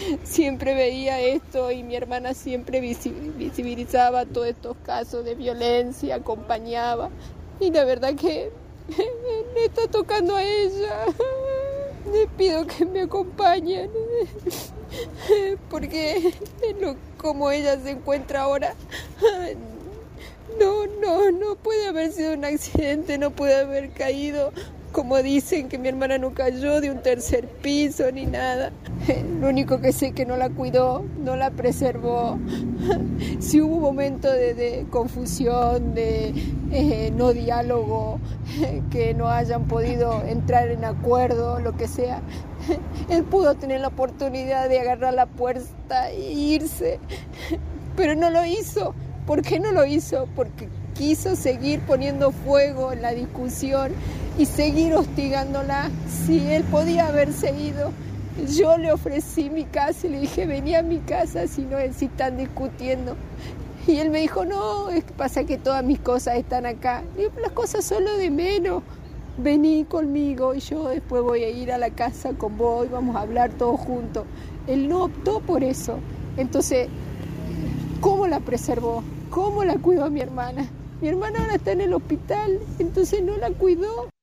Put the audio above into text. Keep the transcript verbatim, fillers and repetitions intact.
siempre veía esto y mi hermana siempre visibilizaba todos estos casos de violencia, acompañaba. Y la verdad que le está tocando a ella. Le pido que me acompañen, porque lo, como ella se encuentra ahora, no, no, no puede haber sido un accidente, no puede haber caído, como dicen, que mi hermana no cayó de un tercer piso ni nada. Lo único que sé es que no la cuidó, no la preservó. Si hubo momentos de, de confusión, de eh, no diálogo, que no hayan podido entrar en acuerdo, lo que sea, él pudo tener la oportunidad de agarrar la puerta e irse, pero no lo hizo. ¿Por qué no lo hizo? Porque quiso seguir poniendo fuego en la discusión y seguir hostigándola. Si él podía haberse ido, yo le ofrecí mi casa y le dije, vení a mi casa si no si están discutiendo. Y él me dijo, no, es que pasa que todas mis cosas están acá. Y las cosas son lo de menos. Vení conmigo y yo después voy a ir a la casa con vos y vamos a hablar todos juntos. Él no optó por eso. Entonces, ¿cómo la preservó? ¿Cómo la cuidó a mi hermana? Mi hermana ahora está en el hospital, entonces no la cuidó.